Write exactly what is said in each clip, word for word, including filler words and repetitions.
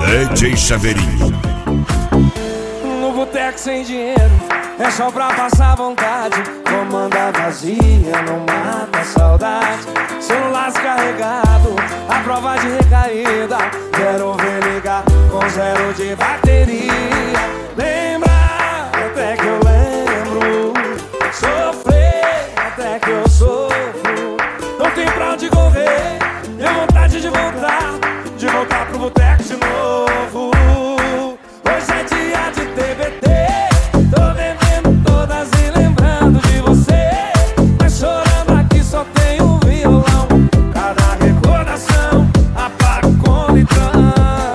D J Chaveirinho. No boteco sem dinheiro, é só pra passar vontade. Comanda vazia, não mata a saudade. Celular descarregado, a prova de recaída. Quero ver ligar com zero de bateria. Lembra, até que eu lembro. Sofrer, até que eu sofro. Não tem pra onde correr, tenho vontade de voltar. De voltar pro boteco de novo. Hoje é dia de T B T. Tô bebendo todas e lembrando de você. Mas chorando aqui só tem um violão. Cada recordação apaga com litrão.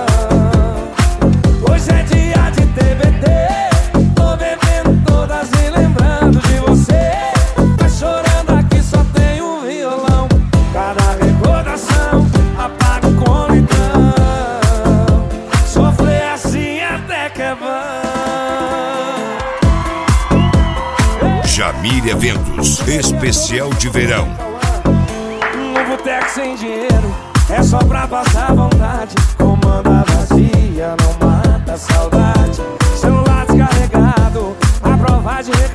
Hoje é dia de T B T. Tô bebendo todas e lembrando de você. Mas chorando aqui só tem um violão. Cada recordação apaga com litrão. Sofrer assim até que é bom. Jamil Eventos, especial de verão. No boteco sem dinheiro, é só pra passar vontade. Comanda vazia, não mata a saudade. Celular descarregado, a prova de recado.